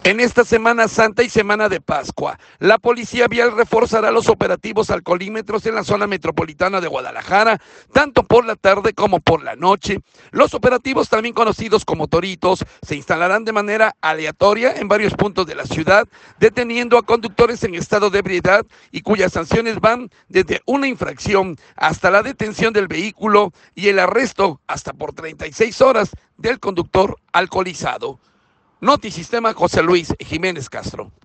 En esta Semana Santa y Semana de Pascua, la Policía Vial reforzará los operativos alcoholímetros en la zona metropolitana de Guadalajara, tanto por la tarde como por la noche. Los operativos, también conocidos como toritos, se instalarán de manera aleatoria en varios puntos de la ciudad, deteniendo a conductores en estado de ebriedad y cuyas sanciones van desde una infracción hasta la detención del vehículo y el arresto hasta por 36 horas del conductor alcoholizado. Notisistema, José Luis Jiménez Castro.